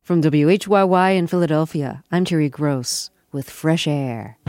From WHYY in Philadelphia, I'm Terry Gross with Fresh Air.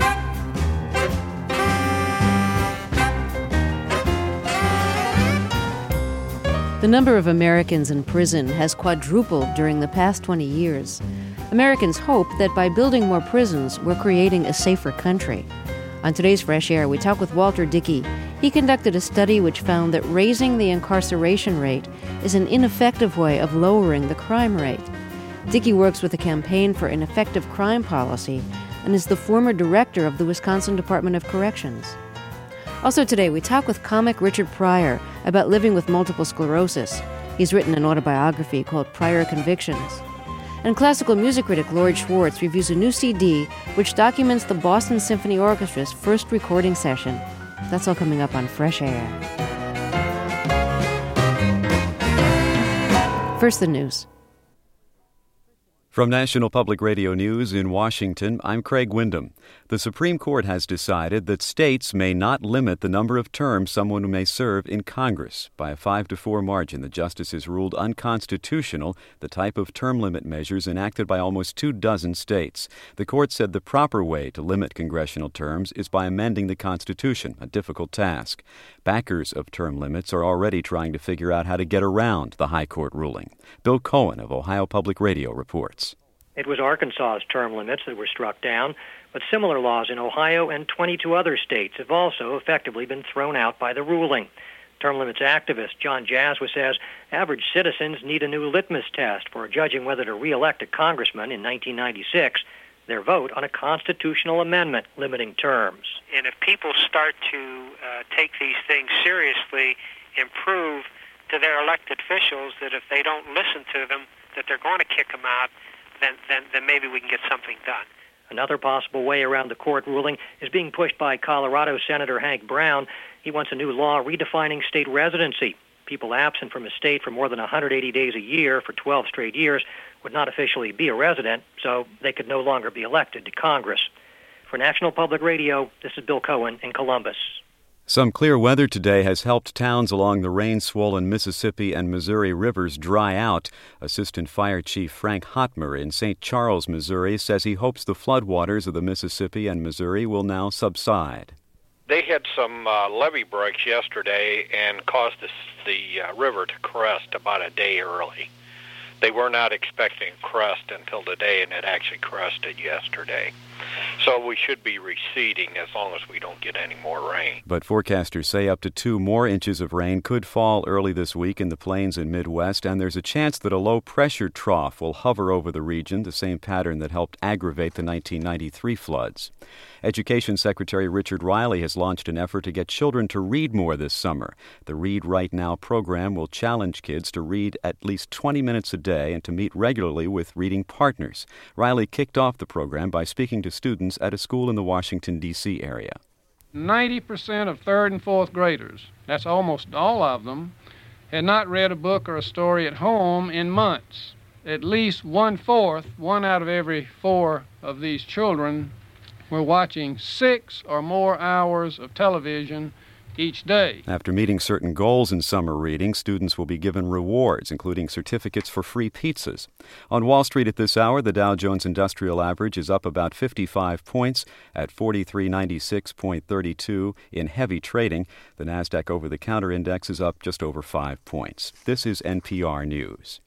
The number of Americans in prison has quadrupled during the past 20 years. Americans hope that by building more prisons, we're creating a safer country. On today's Fresh Air, we talk with Walter Dickey. He conducted a study which found that raising the incarceration rate is an ineffective way of lowering the crime rate. Dickey works with the Campaign for an Effective Crime Policy and is the former director of the Wisconsin Department of Corrections. Also today, we talk with comic Richard Pryor about living with multiple sclerosis. He's written an autobiography called Pryor Convictions. And classical music critic Lloyd Schwartz reviews a new CD which documents the Boston Symphony Orchestra's first recording session. That's all coming up on Fresh Air. First, the news. From National Public Radio News in Washington, I'm Craig Windham. The Supreme Court has decided that states may not limit the number of terms someone may serve in Congress. By a 5-4 margin, the justices ruled unconstitutional the type of term limit measures enacted by almost 24 states. The court said the proper way to limit congressional terms is by amending the Constitution, a difficult task. Backers of term limits are already trying to figure out how to get around the High Court ruling. Bill Cohen of Ohio Public Radio reports. It was Arkansas's term limits that were struck down, but similar laws in Ohio and 22 other states have also effectively been thrown out by the ruling. Term limits activist John Jaswa says average citizens need a new litmus test for judging whether to re-elect a congressman in 1996, their vote on a constitutional amendment limiting terms. And if people start to take these things seriously and prove to their elected officials that if they don't listen to them, that they're going to kick them out, then maybe we can get something done. Another possible way around the court ruling is being pushed by Colorado Senator Hank Brown. He wants a new law redefining state residency. People absent from a state for more than 180 days a year for 12 straight years would not officially be a resident, so they could no longer be elected to Congress. For National Public Radio, this is Bill Cohen in Columbus. Some clear weather today has helped towns along the rain-swollen Mississippi and Missouri rivers dry out. Assistant Fire Chief Frank Hotmer in St. Charles, Missouri, says he hopes the floodwaters of the Mississippi and Missouri will now subside. They had some levee breaks yesterday and caused the river to crest about a day early. They were not expecting crest until today, and it actually crested yesterday. So we should be receding as long as we don't get any more rain. But forecasters say up to 2 more inches of rain could fall early this week in the plains and Midwest, and there's a chance that a low-pressure trough will hover over the region, the same pattern that helped aggravate the 1993 floods. Education Secretary Richard Riley has launched an effort to get children to read more this summer. The Read Right Now program will challenge kids to read at least 20 minutes a day and to meet regularly with reading partners. Riley kicked off the program by speaking to students at a school in the Washington, D.C. area. 90% of 3rd and 4th graders, that's almost all of them, had not read a book or a story at home in months. At least 1/4, 1 out of every 4 of these children were watching 6 or more hours of television each day. After meeting certain goals in summer reading, students will be given rewards, including certificates for free pizzas. On Wall Street at this hour, the Dow Jones Industrial Average is up about 55 points at 4396.32 in heavy trading. The Nasdaq over-the-counter index is up just over 5 points. This is NPR News.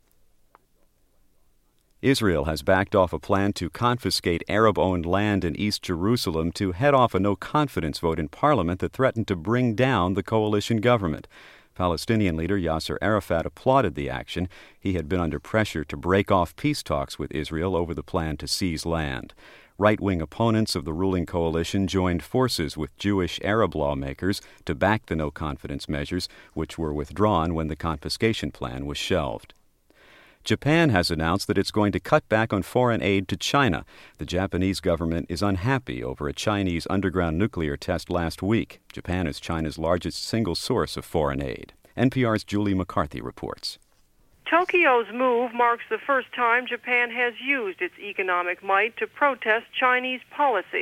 Israel has backed off a plan to confiscate Arab-owned land in East Jerusalem to head off a no-confidence vote in parliament that threatened to bring down the coalition government. Palestinian leader Yasser Arafat applauded the action. He had been under pressure to break off peace talks with Israel over the plan to seize land. Right-wing opponents of the ruling coalition joined forces with Jewish Arab lawmakers to back the no-confidence measures, which were withdrawn when the confiscation plan was shelved. Japan has announced that it's going to cut back on foreign aid to China. The Japanese government is unhappy over a Chinese underground nuclear test last week. Japan is China's largest single source of foreign aid. NPR's Julie McCarthy reports. Tokyo's move marks the first time Japan has used its economic might to protest Chinese policy.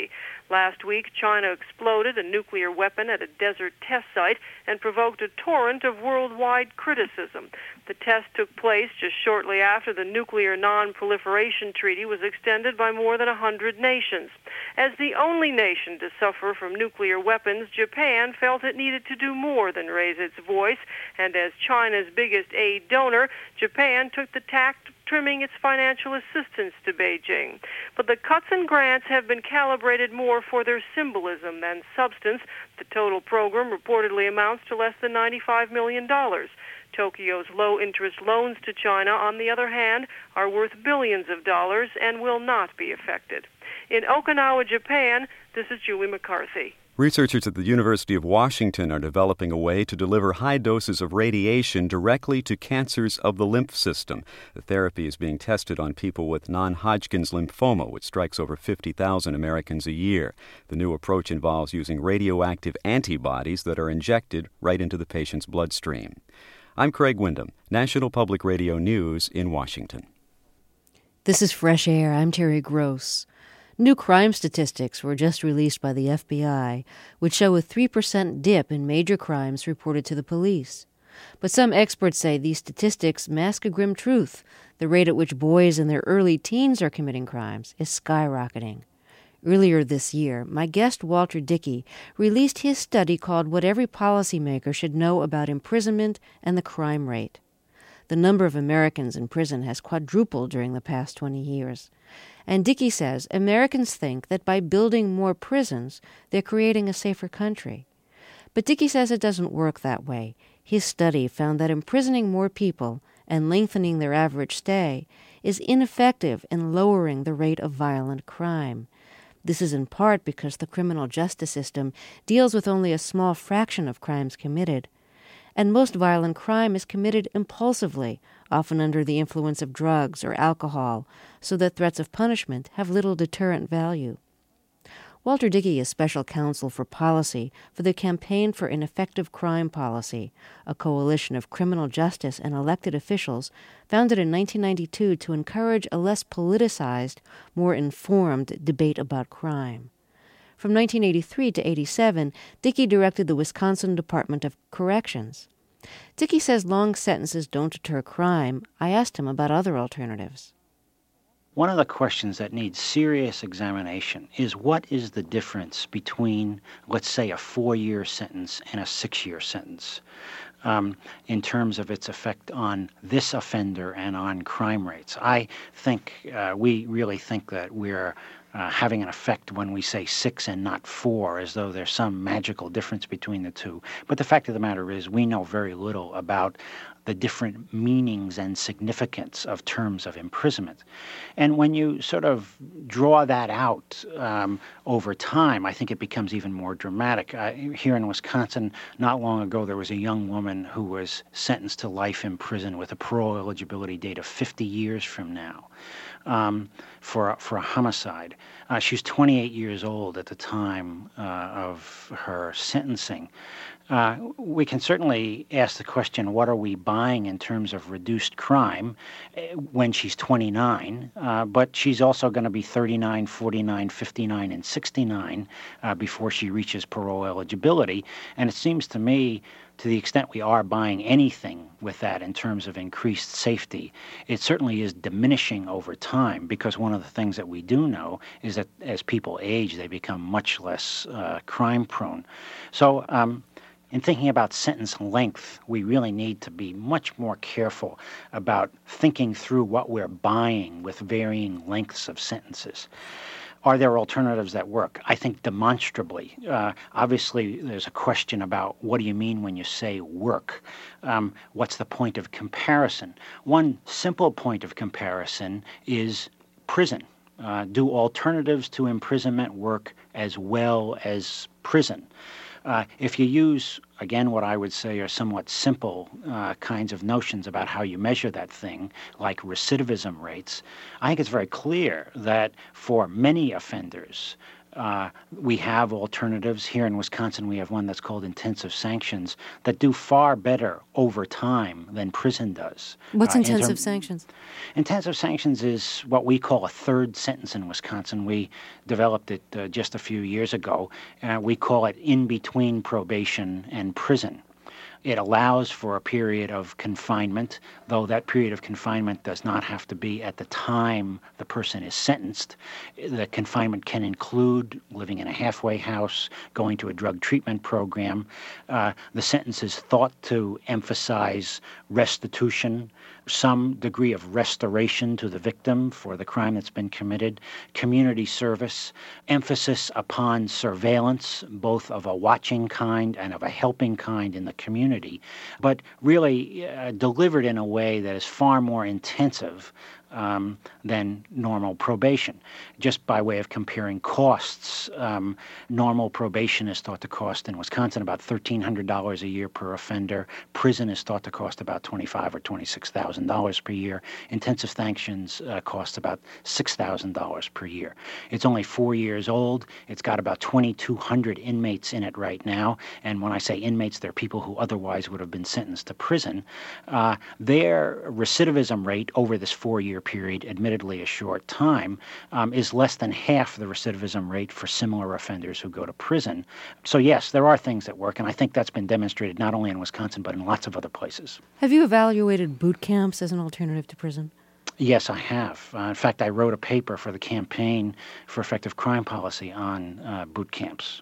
Last week, China exploded a nuclear weapon at a desert test site and provoked a torrent of worldwide criticism. The test took place just shortly after the Nuclear Non-Proliferation Treaty was extended by more than 100 nations. As the only nation to suffer from nuclear weapons, Japan felt it needed to do more than raise its voice, and as China's biggest aid donor, Japan took the tack of trimming its financial assistance to Beijing. But the cuts and grants have been calibrated more for their symbolism than substance. The total program reportedly amounts to less than $95 million. Tokyo's low-interest loans to China, on the other hand, are worth billions of dollars and will not be affected. In Okinawa, Japan, this is Julie McCarthy. Researchers at the University of Washington are developing a way to deliver high doses of radiation directly to cancers of the lymph system. The therapy is being tested on people with non-Hodgkin's lymphoma, which strikes over 50,000 Americans a year. The new approach involves using radioactive antibodies that are injected right into the patient's bloodstream. I'm Craig Wyndham, National Public Radio News in Washington. This is Fresh Air. I'm Terry Gross. New crime statistics were just released by the FBI, which show a 3% dip in major crimes reported to the police. But some experts say these statistics mask a grim truth. The rate at which boys in their early teens are committing crimes is skyrocketing. Earlier this year, my guest Walter Dickey released his study called What Every Policymaker Should Know About Imprisonment and the Crime Rate. The number of Americans in prison has quadrupled during the past 20 years. And Dickey says Americans think that by building more prisons, they're creating a safer country. But Dickey says it doesn't work that way. His study found that imprisoning more people and lengthening their average stay is ineffective in lowering the rate of violent crime. This is in part because the criminal justice system deals with only a small fraction of crimes committed. And most violent crime is committed impulsively, often under the influence of drugs or alcohol, so that threats of punishment have little deterrent value. Walter Dickey is special counsel for policy for the Campaign for an Effective Crime Policy, a coalition of criminal justice and elected officials founded in 1992 to encourage a less politicized, more informed debate about crime. From 1983 to 87, Dickey directed the Wisconsin Department of Corrections. Dickey says long sentences don't deter crime. I asked him about other alternatives. One of the questions that needs serious examination is what is the difference between, let's say, a 4-year sentence and a 6-year sentence in terms of its effect on this offender and on crime rates. I think we really think that we're having an effect when we say 6 and not 4, as though there's some magical difference between the two. But the fact of the matter is we know very little about the different meanings and significance of terms of imprisonment. And when you sort of draw that out over time, I think it becomes even more dramatic. Here in Wisconsin, not long ago, there was a young woman who was sentenced to life in prison with a parole eligibility date of 50 years from now. For a homicide. She was 28 years old at the time of her sentencing. We can certainly ask the question, what are we buying in terms of reduced crime when she's 29? But she's also going to be 39, 49, 59, and 69 before she reaches parole eligibility. And it seems to me, to the extent we are buying anything with that in terms of increased safety, it certainly is diminishing over time, because one of the things that we do know is that as people age, they become much less crime prone. So in thinking about sentence length, we really need to be much more careful about thinking through what we're buying with varying lengths of sentences. Are there alternatives that work? I think demonstrably. Obviously, there's a question about what do you mean when you say work? What's the point of comparison? One simple point of comparison is prison. Do alternatives to imprisonment work as well as prison? If you use, again, what I would say are somewhat simple kinds of notions about how you measure that thing, like recidivism rates, I think it's very clear that for many offenders, We have alternatives. Here in Wisconsin, we have one that's called intensive sanctions that do far better over time than prison does. What's intensive sanctions? Intensive sanctions is what we call a third sentence in Wisconsin. We developed it just a few years ago. We call it in between probation and prison. It allows for a period of confinement, though that period of confinement does not have to be at the time the person is sentenced. The confinement can include living in a halfway house, going to a drug treatment program. The sentence is thought to emphasize restitution, some degree of restoration to the victim for the crime that's been committed, community service, emphasis upon surveillance, both of a watching kind and of a helping kind in the community, but really delivered in a way that is far more intensive than normal probation. Just by way of comparing costs, normal probation is thought to cost in Wisconsin about $1,300 a year per offender. Prison is thought to cost about $25,000 or $26,000 per year. Intensive sanctions cost about $6,000 per year. It's only 4 years old. It's got about 2,200 inmates in it right now. And when I say inmates, they're people who otherwise would have been sentenced to prison. Their recidivism rate over this 4-year period, admittedly a short time, is less than half the recidivism rate for similar offenders who go to prison. So yes, there are things that work, and I think that's been demonstrated not only in Wisconsin but in lots of other places. Have you evaluated boot camps as an alternative to prison? Yes, I have. In fact, I wrote a paper for the Campaign for Effective Crime Policy on boot camps.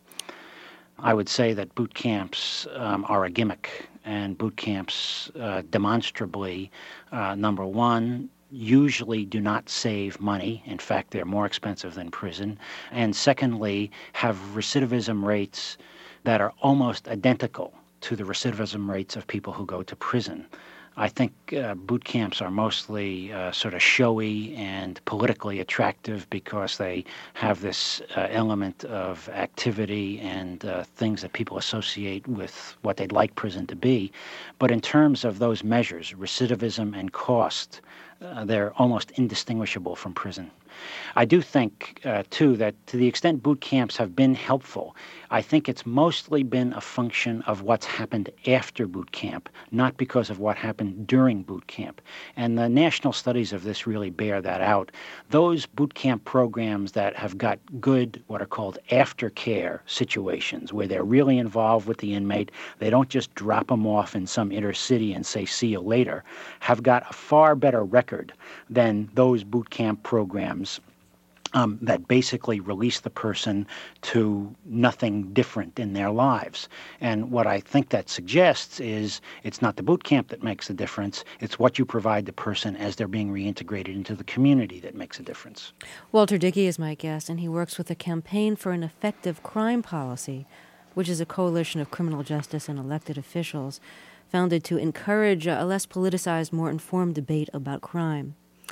I would say that boot camps are a gimmick, and boot camps demonstrably, number one, usually do not save money. In fact, they're more expensive than prison. And secondly, have recidivism rates that are almost identical to the recidivism rates of people who go to prison. I think boot camps are mostly sort of showy and politically attractive because they have this element of activity and things that people associate with what they'd like prison to be. But in terms of those measures, recidivism and cost, they're almost indistinguishable from prison. I do think, too, that to the extent boot camps have been helpful, I think it's mostly been a function of what's happened after boot camp, not because of what happened during boot camp. And the national studies of this really bear that out. Those boot camp programs that have got good, what are called aftercare situations, where they're really involved with the inmate, they don't just drop them off in some inner city and say, see you later, have got a far better record than those boot camp programs that basically release the person to nothing different in their lives. And what I think that suggests is it's not the boot camp that makes the difference, it's what you provide the person as they're being reintegrated into the community that makes a difference. Walter Dickey is my guest, and he works with the Campaign for an Effective Crime Policy, which is a coalition of criminal justice and elected officials founded to encourage a less politicized, more informed debate about crime.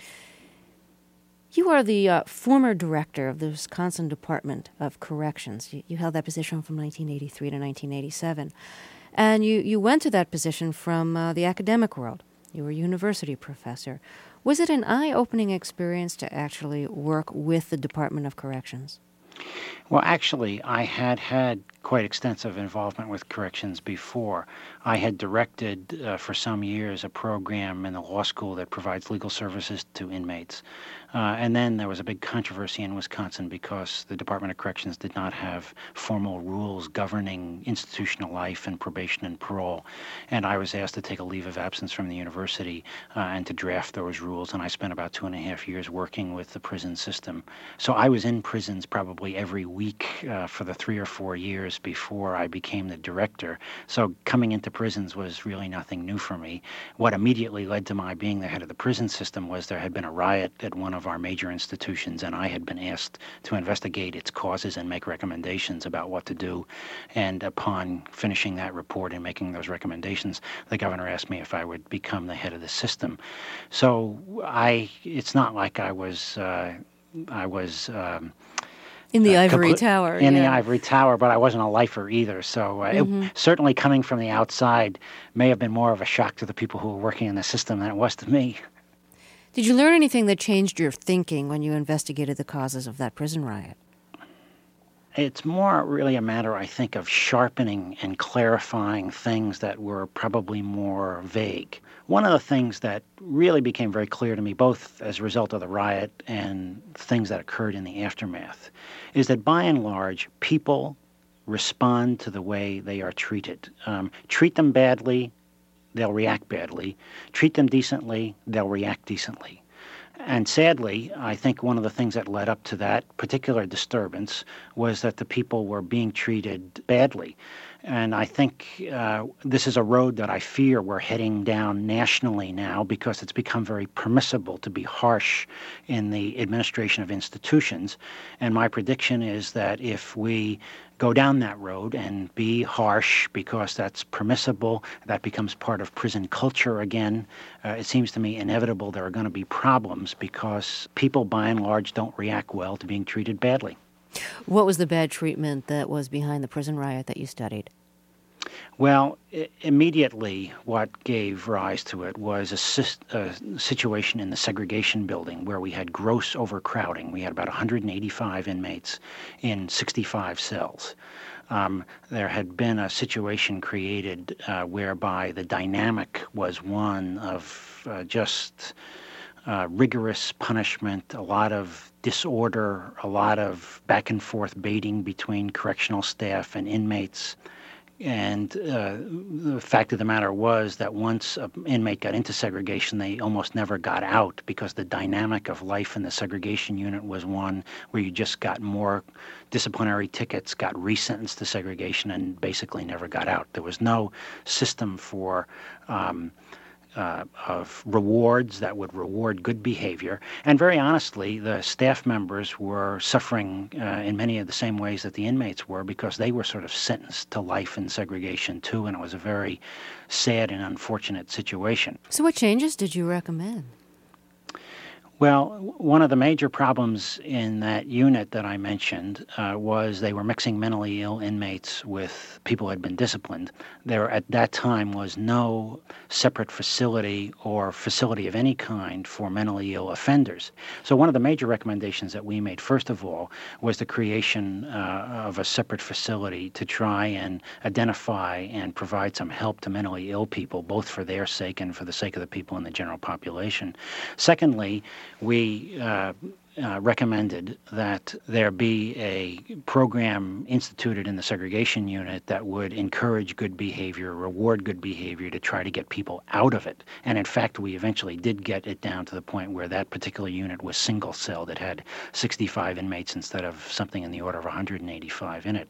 You are the former director of the Wisconsin Department of Corrections. You held that position from 1983 to 1987. And you went to that position from the academic world. You were a university professor. Was it an eye-opening experience to actually work with the Department of Corrections? Well, actually, I had quite extensive involvement with corrections before. I had directed for some years a program in the law school that provides legal services to inmates. And then there was a big controversy in Wisconsin because the Department of Corrections did not have formal rules governing institutional life and probation and parole. And I was asked to take a leave of absence from the university and to draft those rules. And I spent about 2.5 years working with the prison system. So I was in prisons probably every week for the 3 or 4 years before I became the director. So coming into prisons was really nothing new for me. What immediately led to my being the head of the prison system was there had been a riot at one of our major institutions, and I had been asked to investigate its causes and make recommendations about what to do. And upon finishing that report and making those recommendations, the governor asked me if I would become the head of the system. So it's not like I was in the ivory tower. In the ivory tower, but I wasn't a lifer either. So it, certainly coming from the outside may have been more of a shock to the people who were working in the system than it was to me. Did you learn anything that changed your thinking when you investigated the causes of that prison riot? It's more really a matter, I think, of sharpening and clarifying things that were probably more vague. One of the things that really became very clear to me, both as a result of the riot and things that occurred in the aftermath, is that by and large, people respond to the way they are treated. Treat them badly, they'll react badly. Treat them decently, they'll react decently. And sadly, I think one of the things that led up to that particular disturbance was that the people were being treated badly. And I think this is a road that I fear we're heading down nationally now, because it's become very permissible to be harsh in the administration of institutions. And my prediction is that if we go down that road and be harsh because that's permissible, that becomes part of prison culture again, it seems to me inevitable there are going to be problems, because people by and large don't react well to being treated badly. What was the bad treatment that was behind the prison riot that you studied? Well, immediately what gave rise to it was a situation in the segregation building where we had gross overcrowding. We had about 185 inmates in 65 cells. There had been a situation created whereby the dynamic was one of just rigorous punishment, a lot of disorder, a lot of back and forth baiting between correctional staff and inmates. And the fact of the matter was that once an inmate got into segregation, they almost never got out, because the dynamic of life in the segregation unit was one where you just got more disciplinary tickets, got resentenced to segregation, and basically never got out. There was no system for of rewards that would reward good behavior. And very honestly, the staff members were suffering in many of the same ways that the inmates were, because they were sort of sentenced to life in segregation too, and it was a very sad and unfortunate situation. So what changes did you recommend? Well, one of the major problems in that unit that I mentioned was they were mixing mentally ill inmates with people who had been disciplined. There at that time was no separate facility or facility of any kind for mentally ill offenders. So one of the major recommendations that we made, first of all, was the creation of a separate facility to try and identify and provide some help to mentally ill people, both for their sake and for the sake of the people in the general population. Secondly, we recommended that there be a program instituted in the segregation unit that would encourage good behavior, reward good behavior, to try to get people out of it. And in fact, we eventually did get it down to the point where that particular unit was single cell, that had 65 inmates instead of something in the order of 185 in it.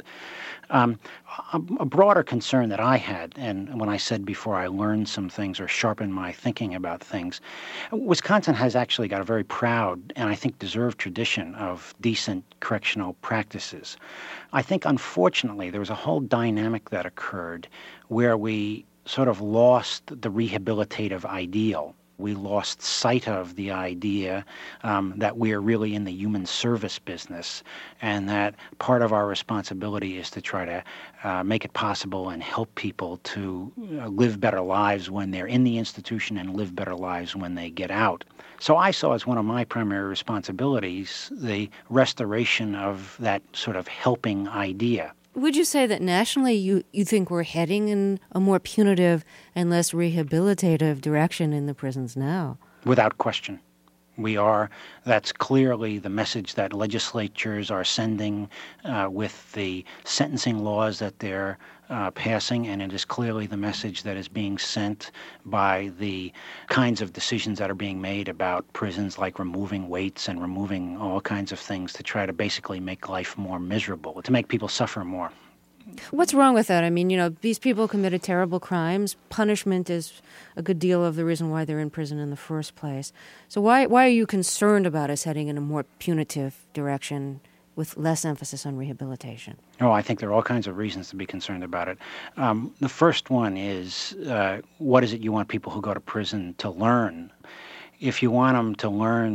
A broader concern that I had, and when I said before I learned some things or sharpened my thinking about things, Wisconsin has actually got a very proud and I think deserved tradition of decent correctional practices. I think, unfortunately, there was a whole dynamic that occurred where we sort of lost the rehabilitative ideal. We lost sight of the idea that we are really in the human service business, and that part of our responsibility is to try to make it possible and help people to live better lives when they're in the institution and live better lives when they get out. So I saw as one of my primary responsibilities the restoration of that sort of helping idea. Would you say that nationally you think we're heading in a more punitive and less rehabilitative direction in the prisons now? Without question. We are. That's clearly the message that legislatures are sending with the sentencing laws that they're passing, and it is clearly the message that is being sent by the kinds of decisions that are being made about prisons, like removing weights and removing all kinds of things to try to basically make life more miserable, to make people suffer more. What's wrong with that? I mean, these people committed terrible crimes. Punishment is a good deal of the reason why they're in prison in the first place. So why are you concerned about us heading in a more punitive direction with less emphasis on rehabilitation? Oh, I think there are all kinds of reasons to be concerned about it. The first one is, what is it you want people who go to prison to learn? If you want them to learn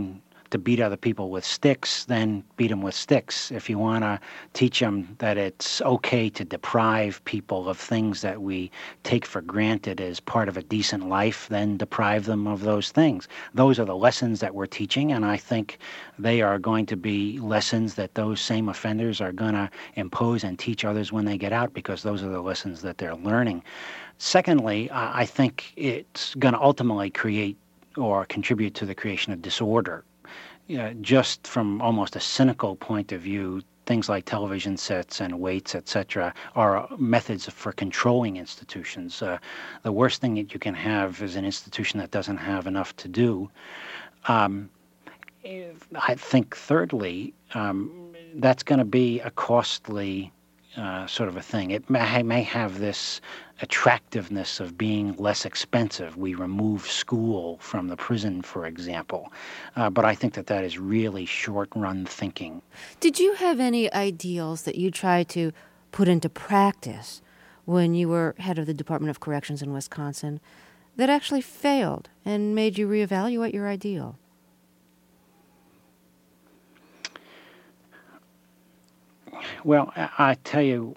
to beat other people with sticks, then beat them with sticks. If you want to teach them that it's okay to deprive people of things that we take for granted as part of a decent life, then deprive them of those things. Those are the lessons that we're teaching, and I think they are going to be lessons that those same offenders are going to impose and teach others when they get out, because those are the lessons that they're learning. Secondly, I think it's going to ultimately create or contribute to the creation of disorder. Just from almost a cynical point of view, things like television sets and weights, etc., are methods for controlling institutions. The worst thing that you can have is an institution that doesn't have enough to do. I think, thirdly, that's going to be a costly sort of a thing. It may have this attractiveness of being less expensive. We remove school from the prison, for example. But I think that is really short-run thinking. Did you have any ideals that you tried to put into practice when you were head of the Department of Corrections in Wisconsin that actually failed and made you reevaluate your ideal? Well, I tell you,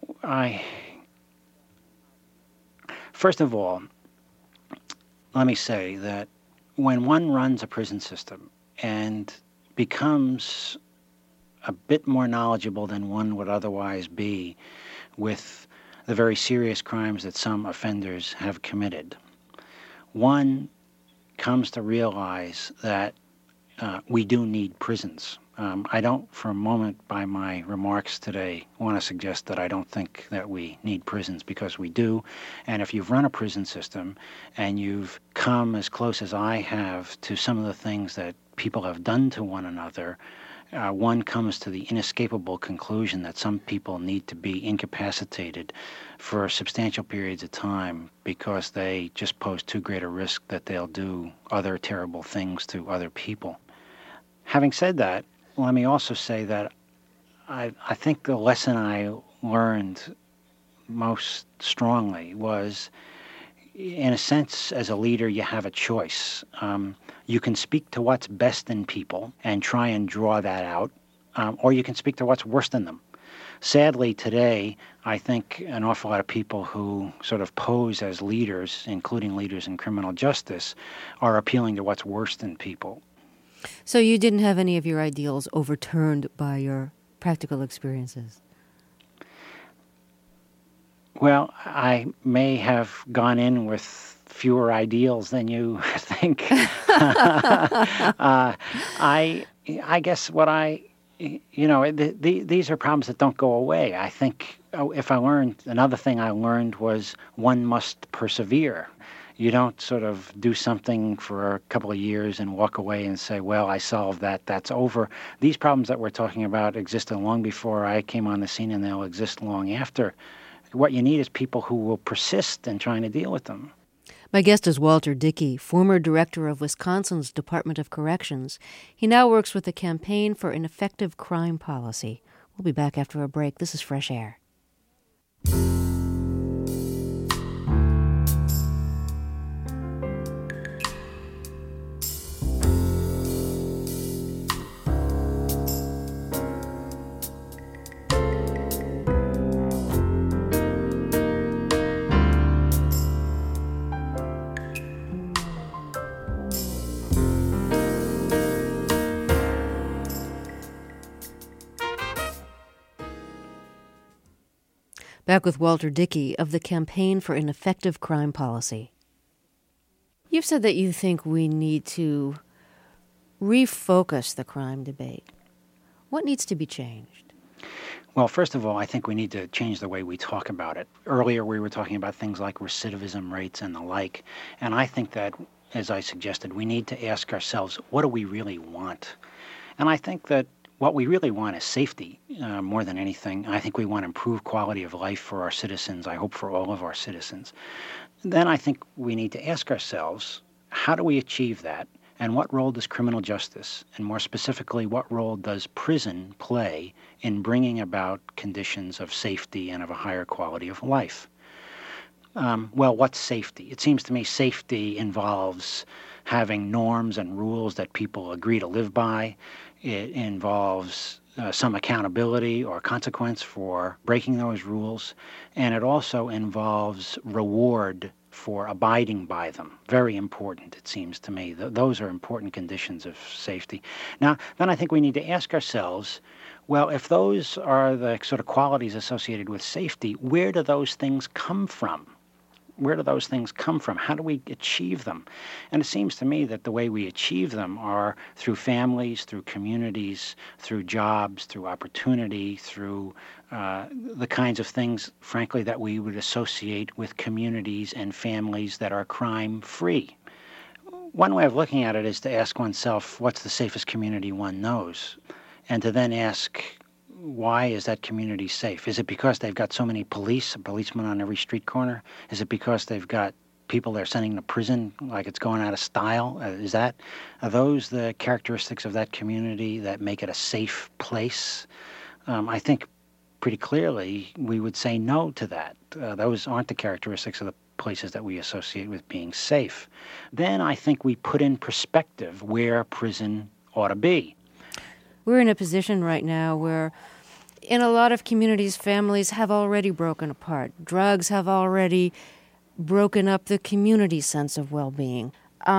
first of all, let me say that when one runs a prison system and becomes a bit more knowledgeable than one would otherwise be with the very serious crimes that some offenders have committed, one comes to realize that we do need prisons. I don't, for a moment, by my remarks today, want to suggest that I don't think that we need prisons, because we do. And if you've run a prison system and you've come as close as I have to some of the things that people have done to one another, one comes to the inescapable conclusion that some people need to be incapacitated for substantial periods of time because they just pose too great a risk that they'll do other terrible things to other people. Having said that, let me also say that I think the lesson I learned most strongly was, in a sense, as a leader, you have a choice. You can speak to what's best in people and try and draw that out, or you can speak to what's worst in them. Sadly, today, I think an awful lot of people who sort of pose as leaders, including leaders in criminal justice, are appealing to what's worst in people. So you didn't have any of your ideals overturned by your practical experiences? Well, I may have gone in with fewer ideals than you think. I guess these are problems that don't go away. I think another thing I learned was one must persevere. You don't sort of do something for a couple of years and walk away and say, well, I solved that, that's over. These problems that we're talking about existed long before I came on the scene, and they'll exist long after. What you need is people who will persist in trying to deal with them. My guest is Walter Dickey, former director of Wisconsin's Department of Corrections. He now works with the Campaign for an Effective Crime Policy. We'll be back after a break. This is Fresh Air. Back with Walter Dickey of the Campaign for an Effective Crime Policy. You've said that you think we need to refocus the crime debate. What needs to be changed? Well, first of all, I think we need to change the way we talk about it. Earlier, we were talking about things like recidivism rates and the like, and I think that, as I suggested, we need to ask ourselves, what do we really want? And I think that what we really want is safety more than anything. I think we want improved quality of life for our citizens, I hope for all of our citizens. Then I think we need to ask ourselves, how do we achieve that? And what role does criminal justice, and more specifically, what role does prison play in bringing about conditions of safety and of a higher quality of life? Well, what's safety? It seems to me safety involves having norms and rules that people agree to live by. It involves some accountability or consequence for breaking those rules. And it also involves reward for abiding by them. Very important, it seems to me. Those are important conditions of safety. Now, then I think we need to ask ourselves, well, if those are the sort of qualities associated with safety, where do those things come from? Where do those things come from? How do we achieve them? And it seems to me that the way we achieve them are through families, through communities, through jobs, through opportunity, through the kinds of things, frankly, that we would associate with communities and families that are crime-free. One way of looking at it is to ask oneself, what's the safest community one knows? And to then ask, why is that community safe? Is it because they've got so many policemen on every street corner? Is it because they've got people they're sending to prison like it's going out of style? Are those the characteristics of that community that make it a safe place? I think pretty clearly we would say no to that. Those aren't the characteristics of the places that we associate with being safe. Then I think we put in perspective where prison ought to be. We're in a position right now where in a lot of communities, families have already broken apart. Drugs have already broken up the community sense of well-being.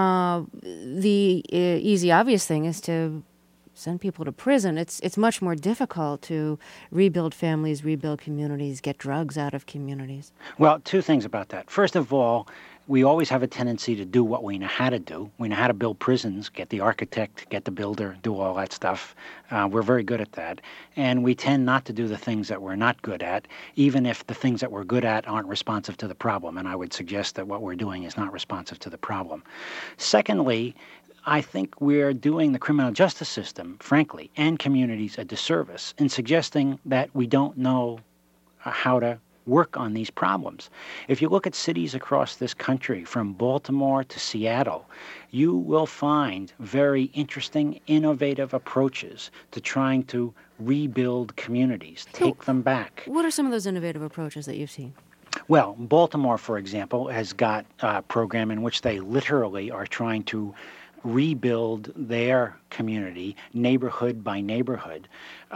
The easy, obvious thing is to send people to prison. It's much more difficult to rebuild families, rebuild communities, get drugs out of communities. Well, two things about that. First of all, we always have a tendency to do what we know how to do. We know how to build prisons, get the architect, get the builder, do all that stuff. We're very good at that. And we tend not to do the things that we're not good at, even if the things that we're good at aren't responsive to the problem. And I would suggest that what we're doing is not responsive to the problem. Secondly, I think we're doing the criminal justice system, frankly, and communities a disservice in suggesting that we don't know how to work on these problems. If you look at cities across this country, from Baltimore to Seattle, you will find very interesting, innovative approaches to trying to rebuild communities, take them back. What are some of those innovative approaches that you've seen? Well, Baltimore, for example, has got a program in which they literally are trying to rebuild their community, neighborhood by neighborhood.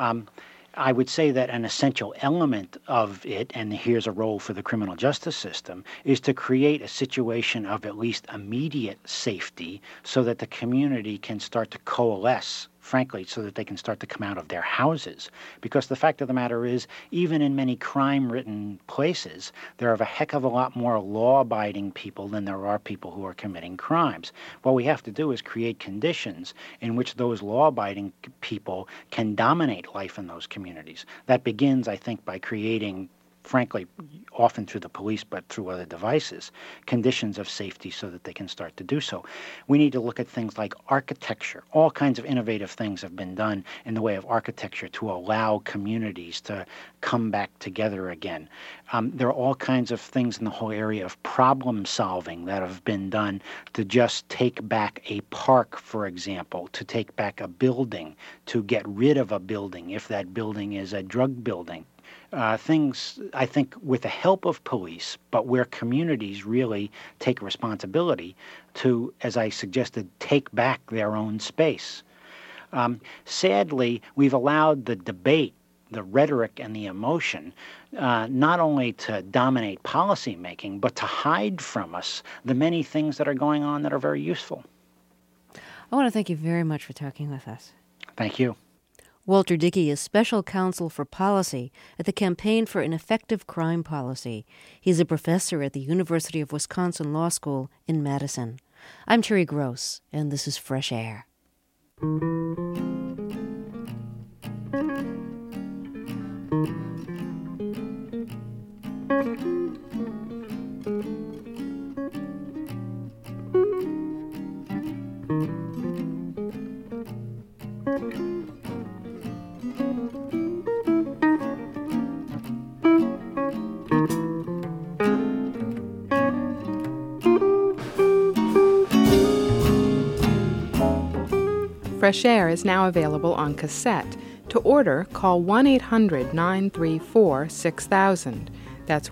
I would say that an essential element of it, and here's a role for the criminal justice system, is to create a situation of at least immediate safety so that the community can start to coalesce, frankly, so that they can start to come out of their houses. Because the fact of the matter is, even in many crime-ridden places, there are a heck of a lot more law-abiding people than there are people who are committing crimes. What we have to do is create conditions in which those law-abiding people can dominate life in those communities. That begins, I think, by creating, frankly, often through the police, but through other devices, conditions of safety so that they can start to do so. We need to look at things like architecture. All kinds of innovative things have been done in the way of architecture to allow communities to come back together again. There are all kinds of things in the whole area of problem solving that have been done to just take back a park, for example, to take back a building, to get rid of a building if that building is a drug building. Things, I think, with the help of police, but where communities really take responsibility to, as I suggested, take back their own space. Sadly, we've allowed the debate, the rhetoric, and the emotion not only to dominate policymaking, but to hide from us the many things that are going on that are very useful. I want to thank you very much for talking with us. Thank you. Walter Dickey is Special Counsel for Policy at the Campaign for an Effective Crime Policy. He's a professor at the University of Wisconsin Law School in Madison. I'm Terry Gross, and this is Fresh Air. Fresh Air is now available on cassette. To order, call 1-800-934-6000. That's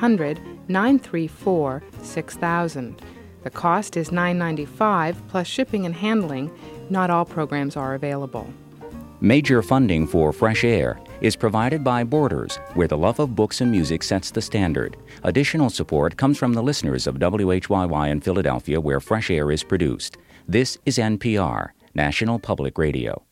1-800-934-6000. The cost is $9.95 plus shipping and handling. Not all programs are available. Major funding for Fresh Air is provided by Borders, where the love of books and music sets the standard. Additional support comes from the listeners of WHYY in Philadelphia, where Fresh Air is produced. This is NPR, National Public Radio.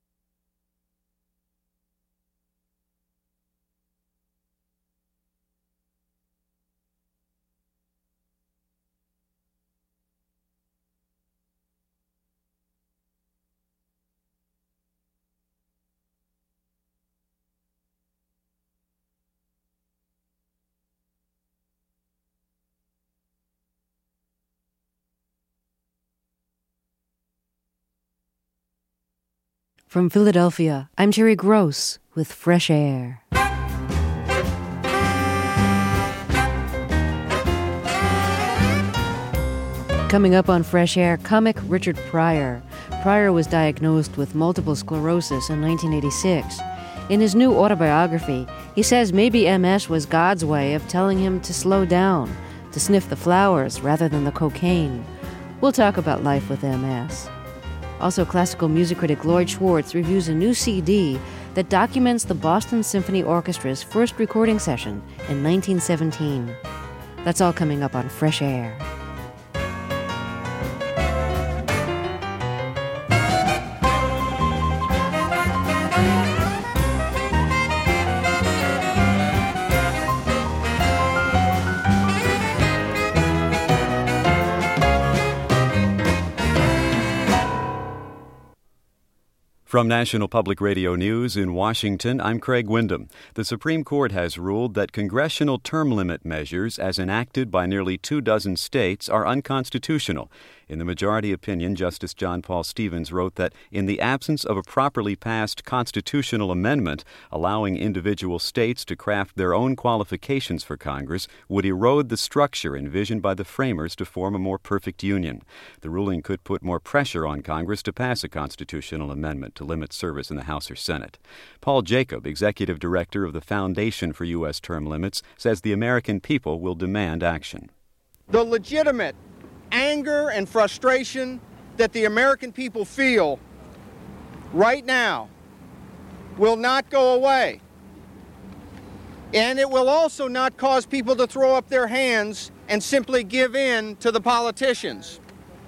From Philadelphia, I'm Terry Gross with Fresh Air. Coming up on Fresh Air, comic Richard Pryor. Pryor was diagnosed with multiple sclerosis in 1986. In his new autobiography, he says maybe MS was God's way of telling him to slow down, to sniff the flowers rather than the cocaine. We'll talk about life with MS. Also, classical music critic Lloyd Schwartz reviews a new CD that documents the Boston Symphony Orchestra's first recording session in 1917. That's all coming up on Fresh Air. From National Public Radio News in Washington, I'm Craig Windham. The Supreme Court has ruled that congressional term limit measures, as enacted by nearly 24 states, are unconstitutional. In the majority opinion, Justice John Paul Stevens wrote that in the absence of a properly passed constitutional amendment, allowing individual states to craft their own qualifications for Congress would erode the structure envisioned by the framers to form a more perfect union. The ruling could put more pressure on Congress to pass a constitutional amendment to limit service in the House or Senate. Paul Jacob, executive director of the Foundation for U.S. Term Limits, says the American people will demand action. The legitimate anger and frustration that the American people feel right now will not go away. And it will also not cause people to throw up their hands and simply give in to the politicians.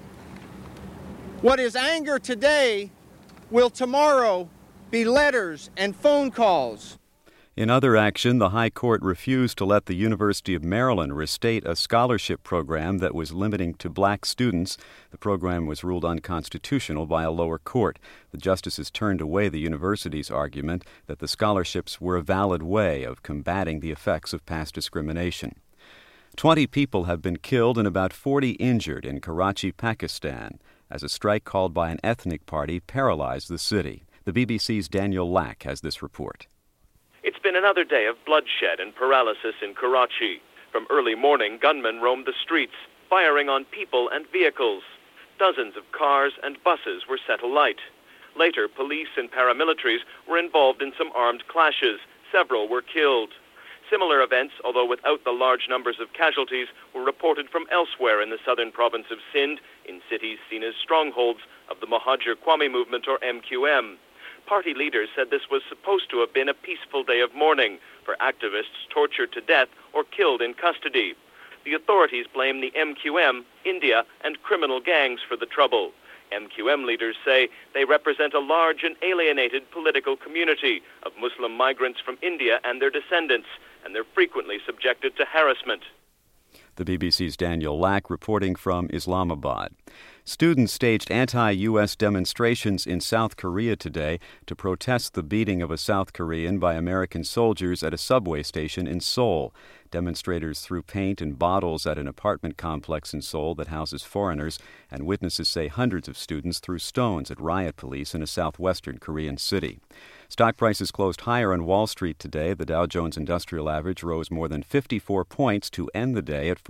What is anger today will tomorrow be letters and phone calls. In other action, the High Court refused to let the University of Maryland restate a scholarship program that was limiting to black students. The program was ruled unconstitutional by a lower court. The justices turned away the university's argument that the scholarships were a valid way of combating the effects of past discrimination. 20 people have been killed and about 40 injured in Karachi, Pakistan, as a strike called by an ethnic party paralyzed the city. The BBC's Daniel Lack has this report. It's been another day of bloodshed and paralysis in Karachi. From early morning, gunmen roamed the streets, firing on people and vehicles. Dozens of cars and buses were set alight. Later, police and paramilitaries were involved in some armed clashes. Several were killed. Similar events, although without the large numbers of casualties, were reported from elsewhere in the southern province of Sindh, in cities seen as strongholds of the Muhajir Qawmi movement, or MQM. Party leaders said this was supposed to have been a peaceful day of mourning for activists tortured to death or killed in custody. The authorities blame the MQM, India, and criminal gangs for the trouble. MQM leaders say they represent a large and alienated political community of Muslim migrants from India and their descendants, and they're frequently subjected to harassment. The BBC's Daniel Lack reporting from Islamabad. Students staged anti-U.S. demonstrations in South Korea today to protest the beating of a South Korean by American soldiers at a subway station in Seoul. Demonstrators threw paint and bottles at an apartment complex in Seoul that houses foreigners, and witnesses say hundreds of students threw stones at riot police in a southwestern Korean city. Stock prices closed higher on Wall Street today. The Dow Jones Industrial Average rose more than 54 points to end the day at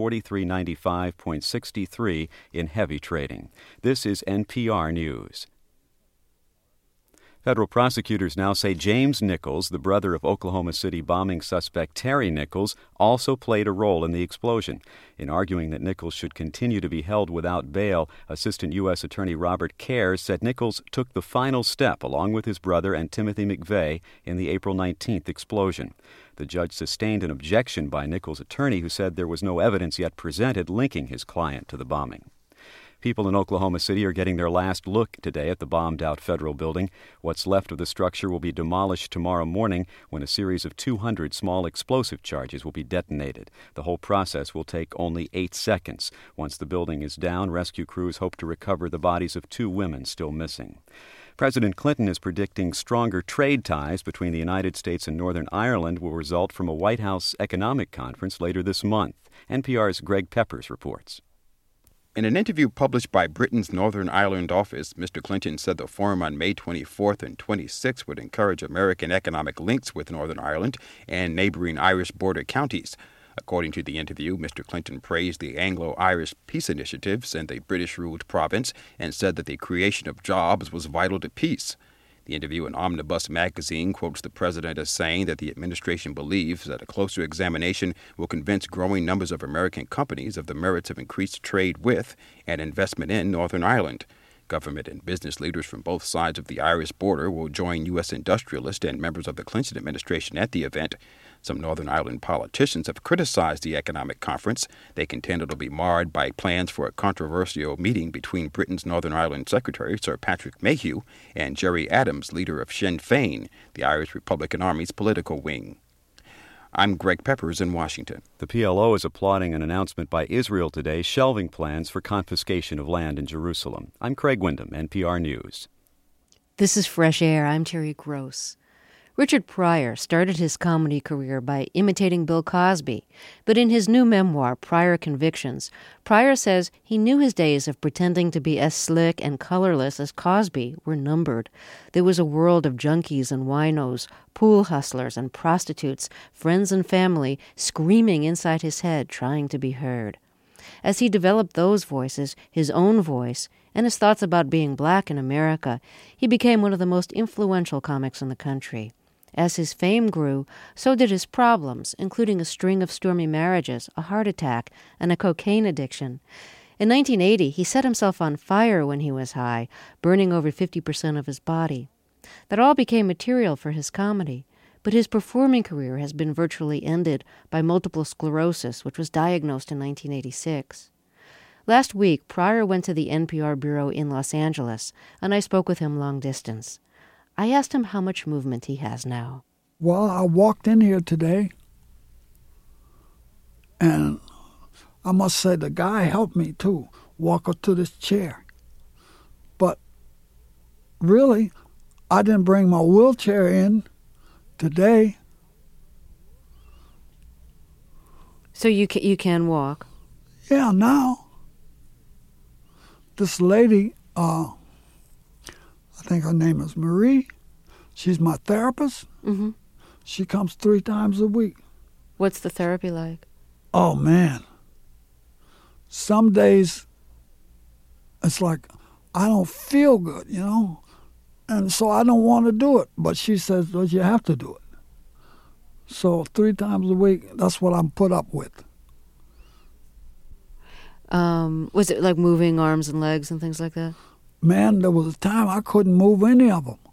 4395.63 in heavy trading. This is NPR News. Federal prosecutors now say James Nichols, the brother of Oklahoma City bombing suspect Terry Nichols, also played a role in the explosion. In arguing that Nichols should continue to be held without bail, Assistant U.S. Attorney Robert Cares said Nichols took the final step, along with his brother and Timothy McVeigh, in the April 19th explosion. The judge sustained an objection by Nichols' attorney, who said there was no evidence yet presented linking his client to the bombing. People in Oklahoma City are getting their last look today at the bombed-out federal building. What's left of the structure will be demolished tomorrow morning when a series of 200 small explosive charges will be detonated. The whole process will take only 8 seconds. Once the building is down, rescue crews hope to recover the bodies of 2 women still missing. President Clinton is predicting stronger trade ties between the United States and Northern Ireland will result from a White House economic conference later this month. NPR's Greg Peppers reports. In an interview published by Britain's Northern Ireland office, Mr. Clinton said the forum on May 24th and 26th would encourage American economic links with Northern Ireland and neighboring Irish border counties. According to the interview, Mr. Clinton praised the Anglo-Irish peace initiatives in the British-ruled province and said that the creation of jobs was vital to peace. The interview in Omnibus magazine quotes the president as saying that the administration believes that a closer examination will convince growing numbers of American companies of the merits of increased trade with and investment in Northern Ireland. Government and business leaders from both sides of the Irish border will join U.S. industrialists and members of the Clinton administration at the event. Some Northern Ireland politicians have criticized the economic conference. They contend it will be marred by plans for a controversial meeting between Britain's Northern Ireland Secretary, Sir Patrick Mayhew, and Gerry Adams, leader of Sinn Féin, the Irish Republican Army's political wing. I'm Greg Peppers in Washington. The PLO is applauding an announcement by Israel today shelving plans for confiscation of land in Jerusalem. I'm Craig Windham, NPR News. This is Fresh Air. I'm Terry Gross. Richard Pryor started his comedy career by imitating Bill Cosby, but in his new memoir, Pryor Convictions, Pryor says he knew his days of pretending to be as slick and colorless as Cosby were numbered. There was a world of junkies and winos, pool hustlers and prostitutes, friends and family screaming inside his head, trying to be heard. As he developed those voices, his own voice, and his thoughts about being black in America, he became one of the most influential comics in the country. As his fame grew, so did his problems, including a string of stormy marriages, a heart attack, and a cocaine addiction. In 1980, he set himself on fire when he was high, burning over 50% of his body. That all became material for his comedy, but his performing career has been virtually ended by multiple sclerosis, which was diagnosed in 1986. Last week, Pryor went to the NPR bureau in Los Angeles, and I spoke with him long distance. I asked him how much movement he has now. Well, I walked in here today, and I must say the guy helped me, too, walk up to this chair. But really, I didn't bring my wheelchair in today. So you can walk? Yeah, now. This lady, I think her name is Marie. She's my therapist. Mm-hmm. She comes 3 times a week. What's the therapy like? Oh, man. Some days, it's like I don't feel good, you know? And so I don't want to do it. But she says, well, you have to do it. So 3 times a week, that's what I'm put up with. Was it like moving arms and legs and things like that? Man, there was a time I couldn't move any of them.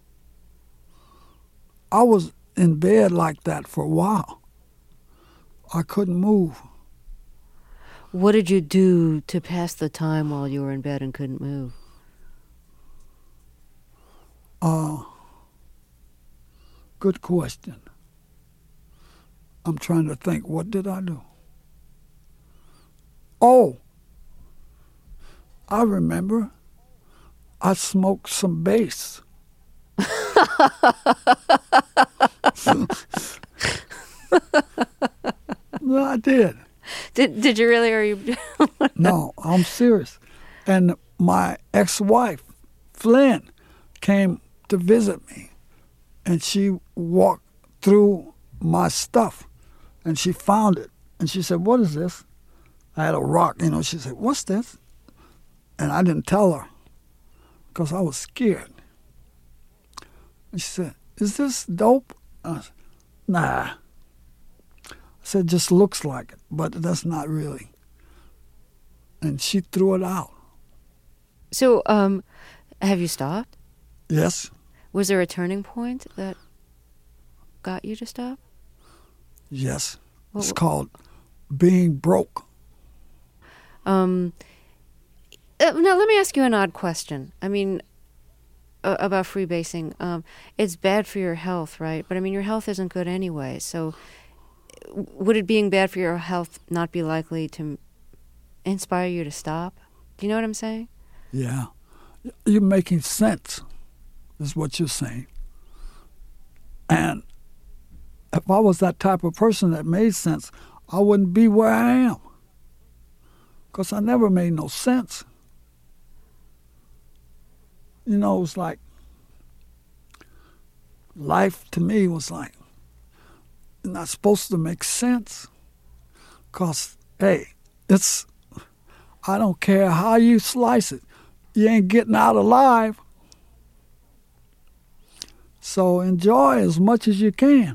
I was in bed like that for a while. I couldn't move. What did you do to pass the time while you were in bed and couldn't move? Good question. I'm trying to think, what did I do? Oh, I remember. I smoked some bass. No, I did. Did you really? Or are you? No, I'm serious. And my ex-wife, Flynn, came to visit me, and she walked through my stuff, and she found it, and she said, "What is this?" I had a rock, you know. She said, "What's this?" And I didn't tell her because I was scared. And she said, "Is this dope?" I said, "Nah." I said, "Just looks like it, but that's not really." And she threw it out. So, have you stopped? Yes. Was there a turning point that got you to stop? Yes. What It's called being broke. Now, let me ask you an odd question. I mean, about freebasing. It's bad for your health, right? But I mean, your health isn't good anyway. So, would it being bad for your health not be likely to inspire you to stop? Do you know what I'm saying? Yeah. You're making sense, is what you're saying. And if I was that type of person that made sense, I wouldn't be where I am. Because I never made no sense. You know, it was like, life to me was like, not supposed to make sense. Because, hey, I don't care how you slice it, you ain't getting out alive. So enjoy as much as you can.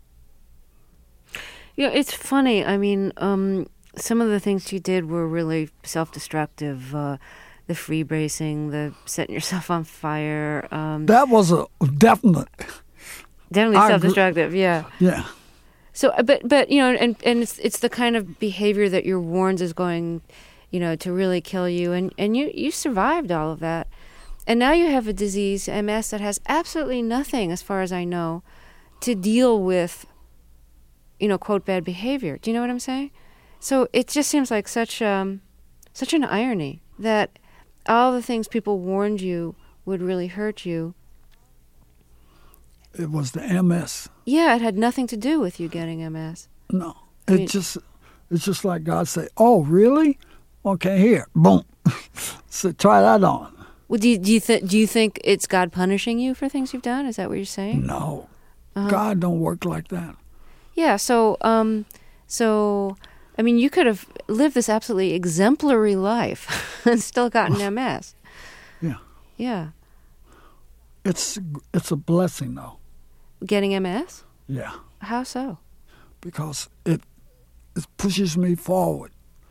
Yeah, it's funny. I mean, some of the things you did were really self-destructive. The freebasing, the setting yourself on fire. That was a definitely self-destructive. Yeah. Yeah. So, but you know, and it's the kind of behavior that you're warned is going, you know, to really kill you, and you survived all of that, and now you have a disease, MS, that has absolutely nothing, as far as I know, to deal with, you know, quote, bad behavior. Do you know what I'm saying? So it just seems like such an irony that all the things people warned you would really hurt you. It was the MS. Yeah, it had nothing to do with you getting MS. No, it's just like God say, "Oh, really? Okay, here, boom. So try that on." Well, do you think it's God punishing you for things you've done? Is that what you're saying? No, God don't work like that. Yeah. So I mean, you could have lived this absolutely exemplary life and still gotten MS. Yeah. Yeah. It's a blessing, though. Getting MS? Yeah. How so? Because it pushes me forward.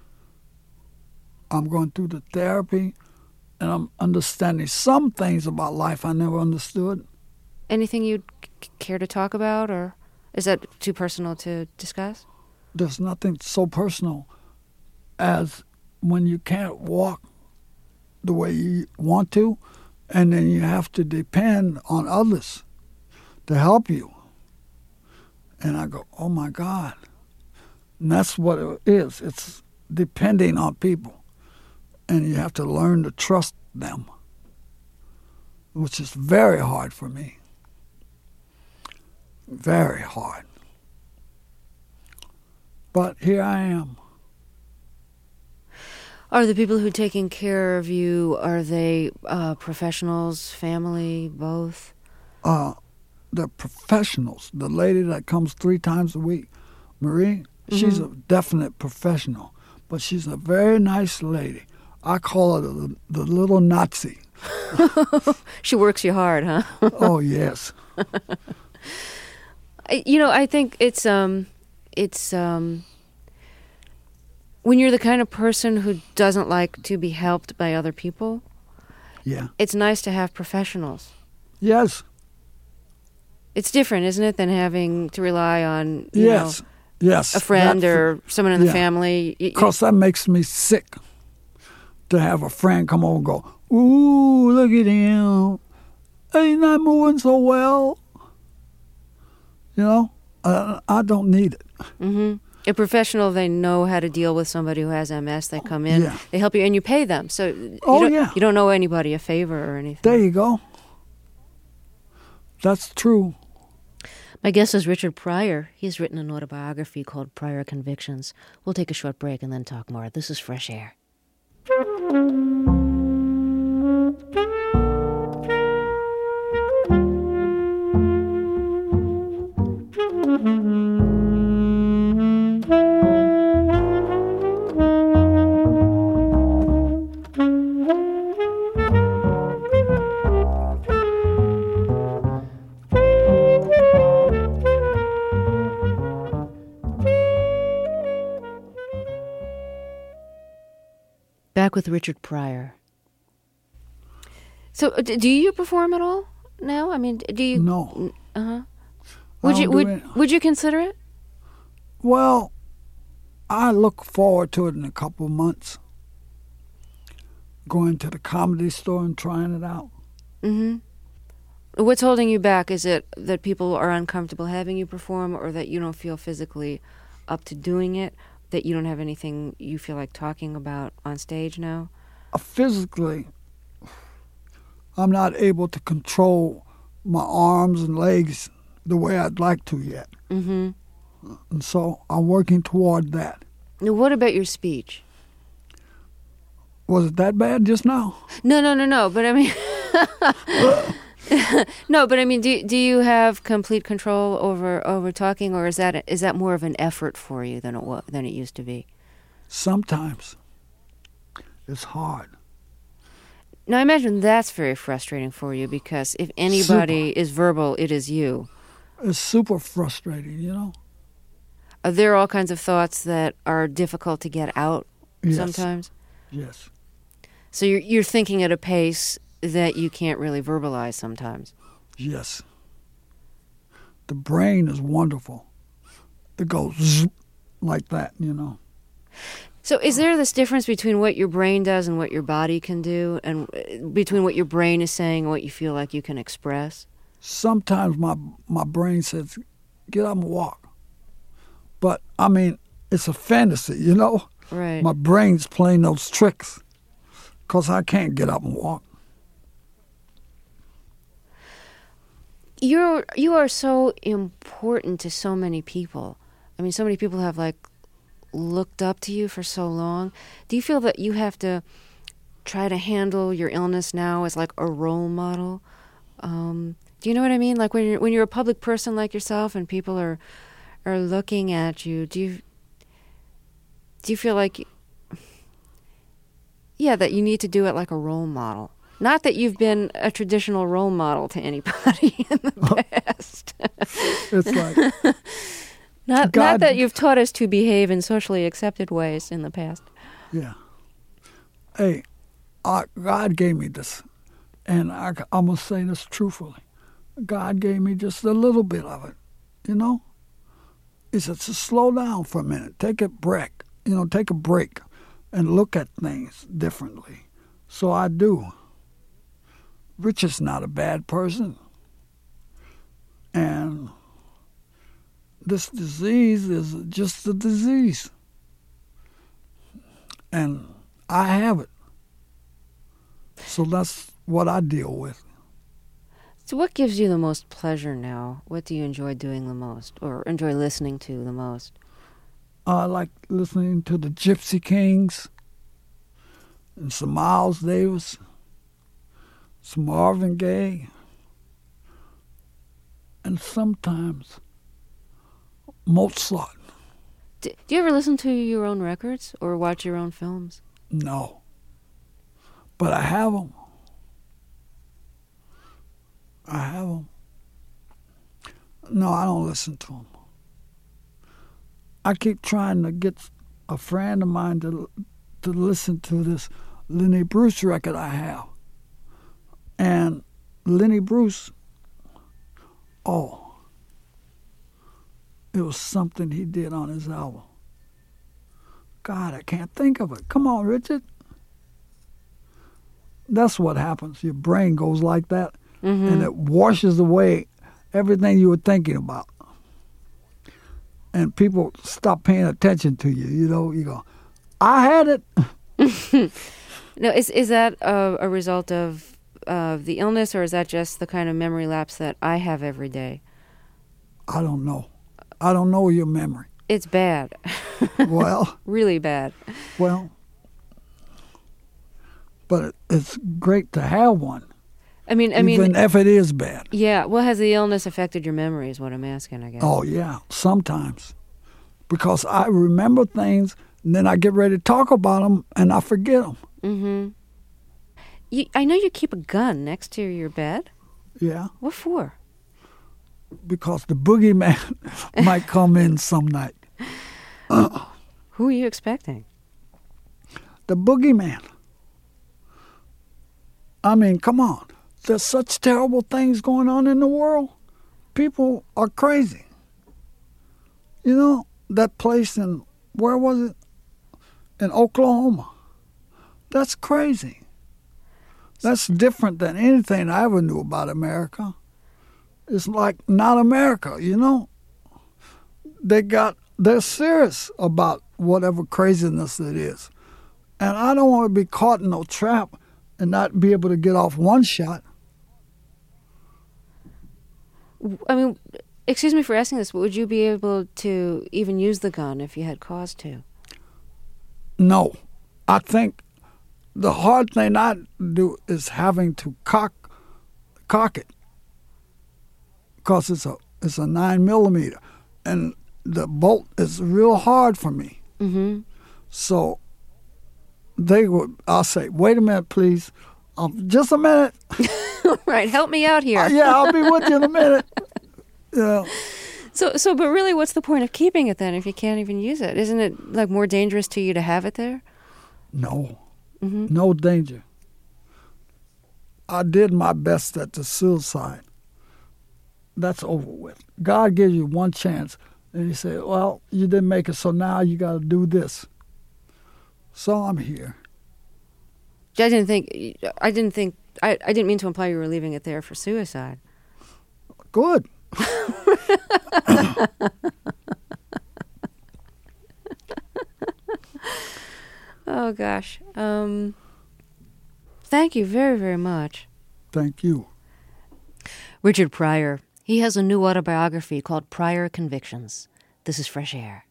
I'm going through the therapy, and I'm understanding some things about life I never understood. Anything you'd care to talk about, or is that too personal to discuss? There's nothing so personal as when you can't walk the way you want to, and then you have to depend on others to help you. And I go, oh my God. And that's what it is. It's depending on people. And you have to learn to trust them, which is very hard for me. Very hard. But here I am. Are the people who are taking care of you, are they professionals, family, both? They're professionals. The lady that comes 3 times a week, Marie, she's a definite professional. But she's a very nice lady. I call her the little Nazi. She works you hard, huh? Oh, yes. You know, I think it's when you're the kind of person who doesn't like to be helped by other people, yeah, it's nice to have professionals. Yes. It's different, isn't it, than having to rely on, yes, a friend or someone in the family. Because that makes me sick to have a friend come over and go, ooh, look at him. He's not moving so well. You know, I don't need it. Mm-hmm. A professional, they know how to deal with somebody who has MS. They come in, they help you, and you pay them. So you don't owe anybody a favor or anything. There you go. That's true. My guest is Richard Pryor. He's written an autobiography called Pryor Convictions. We'll take a short break and then talk more. This is Fresh Air. back with Richard Pryor. So, do you perform at all now? I mean, do you? No. Would you consider it? Well, I look forward to it in a couple of months. Going to the Comedy Store and trying it out. Mm-hmm. What's holding you back? Is it that people are uncomfortable having you perform, or that you don't feel physically up to doing it? That you don't have anything you feel like talking about on stage now? Physically, I'm not able to control my arms and legs the way I'd like to yet. Mm-hmm. And so I'm working toward that. Now, what about your speech? Was it that bad just now? No. But I mean, no. But I mean, do you have complete control over talking, or is that more of an effort for you than it used to be? Sometimes it's hard. Now, I imagine that's very frustrating for you, because if anybody is verbal, it is you. It's super frustrating, you know. Are there all kinds of thoughts that are difficult to get out sometimes? Yes. So you're thinking at a pace that you can't really verbalize sometimes. Yes. The brain is wonderful. It goes zzz, like that, you know. So is there this difference between what your brain does and what your body can do, and between what your brain is saying and what you feel like you can express? Sometimes my brain says, get up and walk. But, I mean, it's a fantasy, you know? Right. My brain's playing those tricks because I can't get up and walk. You are so important to so many people. I mean, so many people have, like, looked up to you for so long. Do you feel that you have to try to handle your illness now as, like, a role model? Do you know what I mean? Like, when you're a public person like yourself and people are looking at you, do you feel like that you need to do it like a role model? Not that you've been a traditional role model to anybody in the past. It's like not that you've taught us to behave in socially accepted ways in the past. Yeah. Hey, God gave me this, and I'm going to say this truthfully. God gave me just a little bit of it, you know? He said, so slow down for a minute. Take a break, and look at things differently. So I do. Rich is not a bad person. And this disease is just a disease. And I have it. So that's what I deal with. So what gives you the most pleasure now? What do you enjoy doing the most, or enjoy listening to the most? I like listening to the Gypsy Kings and some Miles Davis, some Marvin Gaye, and sometimes Mozart. Do you ever listen to your own records or watch your own films? No. But I have them. No, I don't listen to them. I keep trying to get a friend of mine to listen to this Lenny Bruce record I have. And Lenny Bruce, it was something he did on his album. God, I can't think of it. Come on, Richard. That's what happens. Your brain goes like that, and it washes away everything you were thinking about. And people stop paying attention to you. You know, you go, I had it. Now, is that a result of the illness, or is that just the kind of memory lapse that I have every day? I don't know. I don't know your memory. It's bad. Well. Really bad. Well. But it's great to have one. I mean, even if it is bad. Yeah. Well, has the illness affected your memory is what I'm asking, I guess. Oh, yeah. Sometimes. Because I remember things, and then I get ready to talk about them, and I forget them. Mm-hmm. I know you keep a gun next to your bed. Yeah. What for? Because the boogeyman might come in some night. Who are you expecting? The boogeyman. I mean, come on. There's such terrible things going on in the world. People are crazy. You know, that place in, where was it? In Oklahoma. That's crazy. That's different than anything I ever knew about America. It's like not America, you know? They're serious about whatever craziness it is. And I don't want to be caught in no trap and not be able to get off one shot. I mean, excuse me for asking this, but would you be able to even use the gun if you had cause to? No. I think the hard thing I do is having to cock it, because it's a 9mm, and the bolt is real hard for me. Mm-hmm. So I'll say, wait a minute, please. Just a minute. Right, help me out here. Yeah, I'll be with you in a minute. Yeah. So, but really, what's the point of keeping it then if you can't even use it? Isn't it like more dangerous to you to have it there? No. Mm-hmm. No danger. I did my best at the suicide. That's over with. God gives you one chance, and He said, well, you didn't make it, so now you got to do this. So I'm here. I didn't mean to imply you were leaving it there for suicide. Good. Oh, gosh. Thank you very, very much. Thank you. Richard Pryor. He has a new autobiography called Pryor Convictions. This is Fresh Air.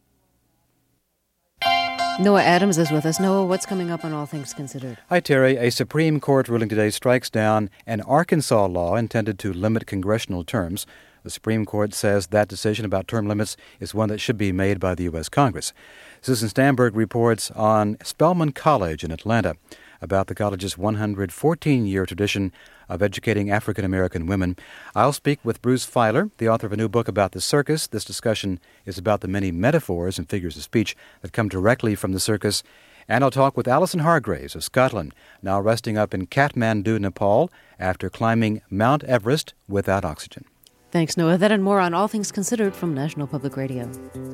Noah Adams is with us. Noah, what's coming up on All Things Considered? Hi, Terry. A Supreme Court ruling today strikes down an Arkansas law intended to limit congressional terms. The Supreme Court says that decision about term limits is one that should be made by the U.S. Congress. Susan Stamberg reports on Spelman College in Atlanta about the college's 114-year tradition of educating African-American women. I'll speak with Bruce Feiler, the author of a new book about the circus. This discussion is about the many metaphors and figures of speech that come directly from the circus. And I'll talk with Alison Hargraves of Scotland, now resting up in Kathmandu, Nepal, after climbing Mount Everest without oxygen. Thanks, Noah. That and more on All Things Considered from National Public Radio.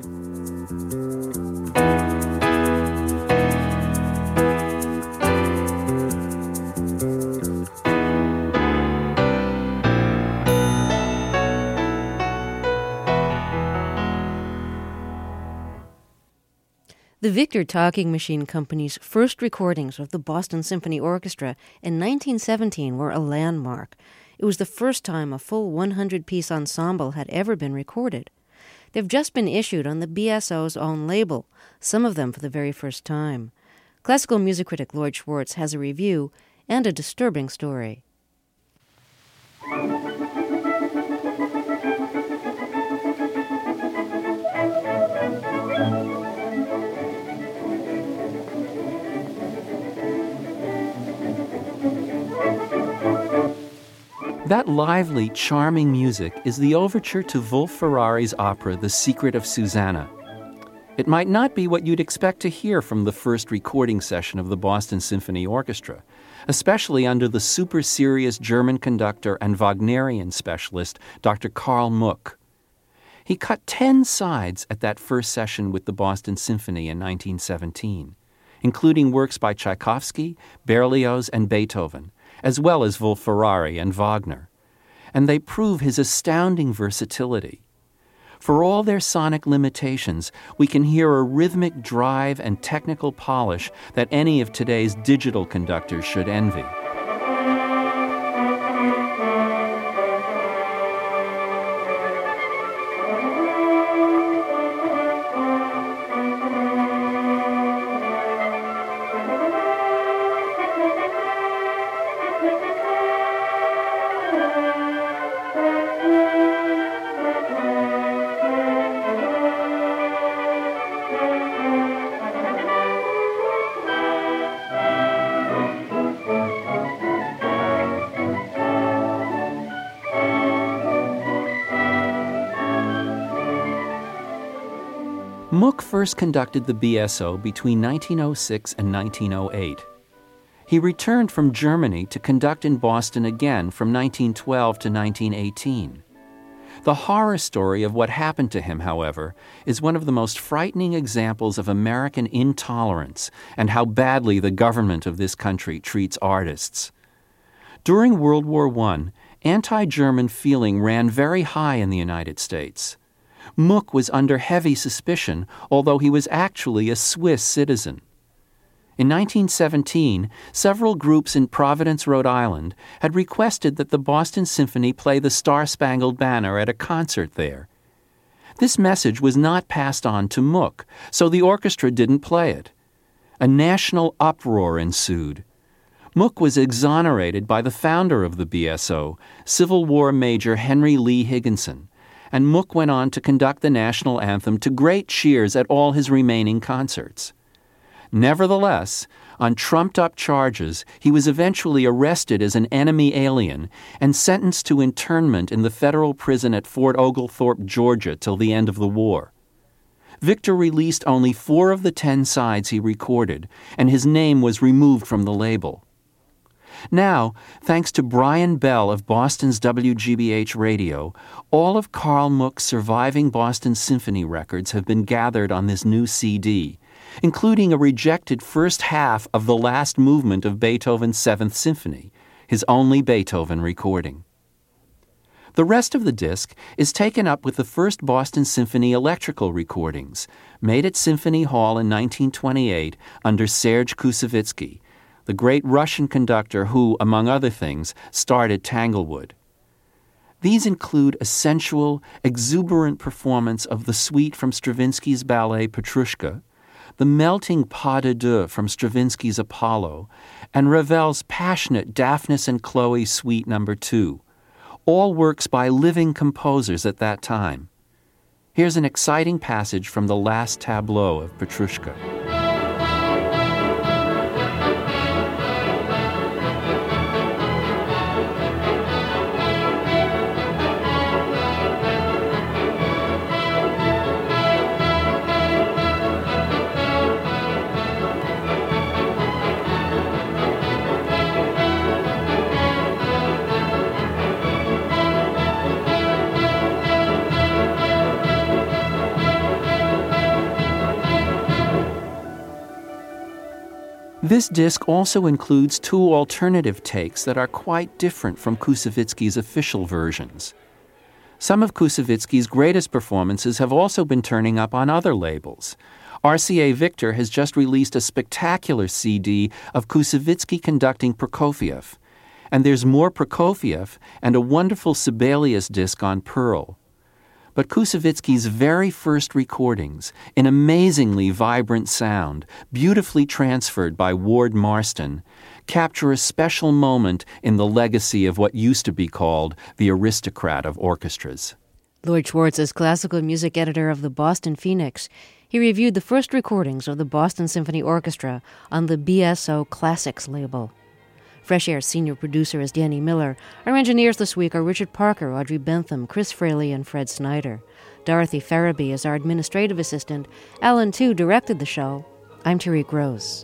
The Victor Talking Machine Company's first recordings of the Boston Symphony Orchestra in 1917 were a landmark. It was the first time a full 100-piece ensemble had ever been recorded. They've just been issued on the BSO's own label, some of them for the very first time. Classical music critic Lloyd Schwartz has a review and a disturbing story. That lively, charming music is the overture to Wolf Ferrari's opera, The Secret of Susanna. It might not be what you'd expect to hear from the first recording session of the Boston Symphony Orchestra, especially under the super-serious German conductor and Wagnerian specialist, Dr. Karl Muck. He cut 10 sides at that first session with the Boston Symphony in 1917, including works by Tchaikovsky, Berlioz, and Beethoven, as well as Wolf Ferrari and Wagner, and they prove his astounding versatility. For all their sonic limitations, we can hear a rhythmic drive and technical polish that any of today's digital conductors should envy. Muck first conducted the BSO between 1906 and 1908. He returned from Germany to conduct in Boston again from 1912 to 1918. The horror story of what happened to him, however, is one of the most frightening examples of American intolerance and how badly the government of this country treats artists. During World War I, anti-German feeling ran very high in the United States. Muck was under heavy suspicion, although he was actually a Swiss citizen. In 1917, several groups in Providence, Rhode Island, had requested that the Boston Symphony play the Star-Spangled Banner at a concert there. This message was not passed on to Muck, so the orchestra didn't play it. A national uproar ensued. Muck was exonerated by the founder of the BSO, Civil War Major Henry Lee Higginson, and Muck went on to conduct the national anthem to great cheers at all his remaining concerts. Nevertheless, on trumped-up charges, he was eventually arrested as an enemy alien and sentenced to internment in the federal prison at Fort Oglethorpe, Georgia, till the end of the war. Victor released only 4 of the 10 sides he recorded, and his name was removed from the label. Now, thanks to Brian Bell of Boston's WGBH Radio, all of Carl Muck's surviving Boston Symphony records have been gathered on this new CD, including a rejected first half of the last movement of Beethoven's Seventh Symphony, his only Beethoven recording. The rest of the disc is taken up with the first Boston Symphony electrical recordings, made at Symphony Hall in 1928 under Serge Koussevitzky, the great Russian conductor who, among other things, starred at Tanglewood. These include a sensual, exuberant performance of the suite from Stravinsky's ballet Petrushka, the melting pas de deux from Stravinsky's Apollo, and Ravel's passionate Daphnis and Chloe Suite No. 2, all works by living composers at that time. Here's an exciting passage from the last tableau of Petrushka. This disc also includes 2 alternative takes that are quite different from Koussevitzky's official versions. Some of Koussevitzky's greatest performances have also been turning up on other labels. RCA Victor has just released a spectacular CD of Koussevitzky conducting Prokofiev, and there's more Prokofiev and a wonderful Sibelius disc on Pearl. But Koussevitzky's very first recordings, in amazingly vibrant sound, beautifully transferred by Ward Marston, capture a special moment in the legacy of what used to be called the aristocrat of orchestras. Lloyd Schwartz is classical music editor of the Boston Phoenix. He reviewed the first recordings of the Boston Symphony Orchestra on the BSO Classics label. Fresh Air's senior producer is Danny Miller. Our engineers this week are Richard Parker, Audrey Bentham, Chris Fraley, and Fred Snyder. Dorothy Farabee is our administrative assistant. Alan Tu directed the show. I'm Tariq Rose.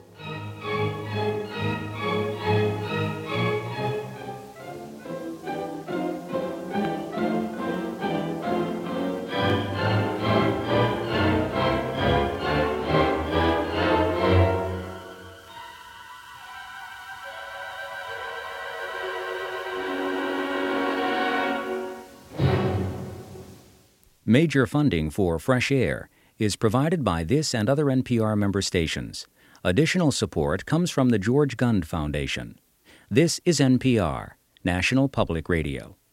Major funding for Fresh Air is provided by this and other NPR member stations. Additional support comes from the George Gund Foundation. This is NPR, National Public Radio.